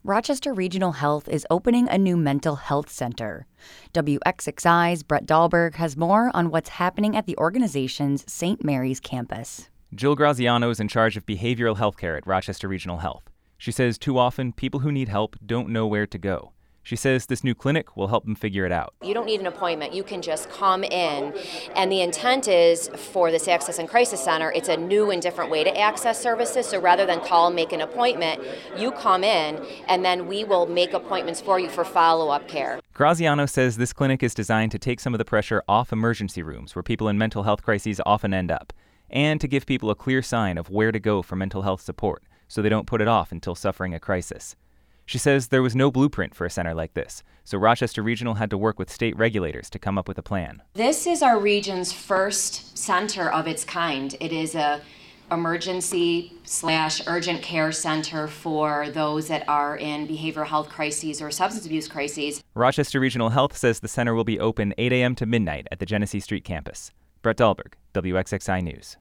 Rochester Regional Health is opening a new mental health center. WXXI's Brett Dahlberg has more on what's happening at the organization's St. Mary's campus. Jill Graziano is in charge of behavioral health care at Rochester Regional Health. She says too often people who need help don't know where to go. She says this new clinic will help them figure it out. You don't need an appointment. You can just come in. And the intent is for this Access and Crisis Center, it's a new and different way to access services. So rather than call and make an appointment, you come in and then we will make appointments for you for follow-up care. Graziano says this clinic is designed to take some of the pressure off emergency rooms where people in mental health crises often end up, and to give people a clear sign of where to go for mental health support so they don't put it off until suffering a crisis. She says there was no blueprint for a center like this, so Rochester Regional had to work with state regulators to come up with a plan. This is our region's first center of its kind. It is a emergency/urgent care center for those that are in behavioral health crises or substance abuse crises. Rochester Regional Health says the center will be open 8 a.m. to midnight at the Genesee Street campus. Brett Dahlberg, WXXI News.